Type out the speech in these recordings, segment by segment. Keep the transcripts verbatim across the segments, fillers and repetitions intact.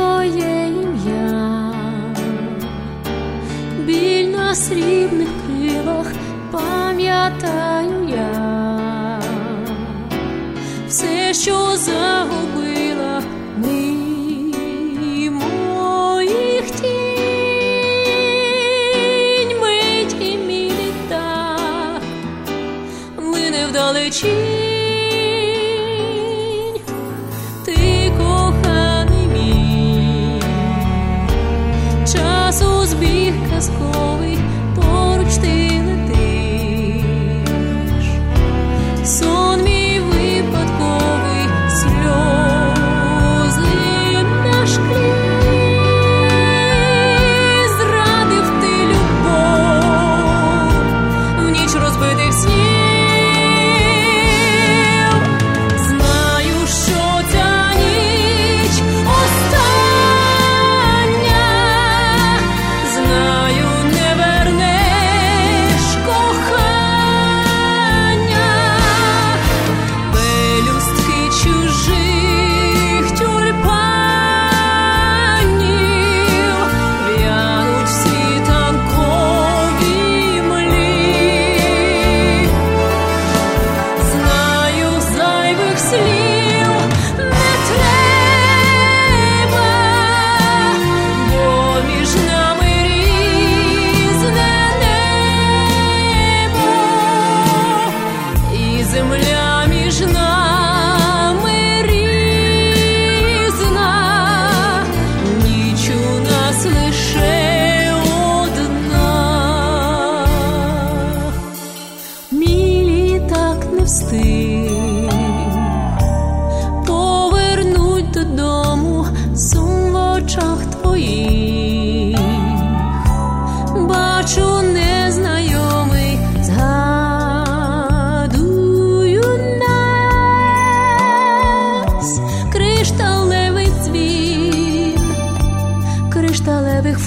твоє ім'я, біль на срібних крилах пам'ятаю я, все, що загубила ми моїх тінь, мить і міліт так лине вдалечінь. Ти, коханий мій, часу збіг казковий, поруч ти летиш, сон мій випадковий, сльози на шклі, зрадив ти любов в ніч розбитих снів. Знаю, що ця ніч остання, знаю, не вернеш кохання, пелюстки чужих тюльпанів в'януть в світанковій млі. Знаю, зайвих слів не треба, бо між нами різне небо, і земля між нами різна, ніч у нас лише одна. Мій літак не встиг повернуть додому, сум в очах твоїх бачу незнайомий, згадую нас, кришталевий дзвін кришталевих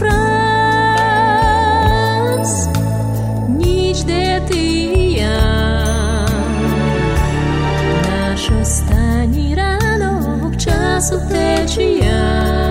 фраз, ніч, де ти і я, наш останній ранок, часу течія.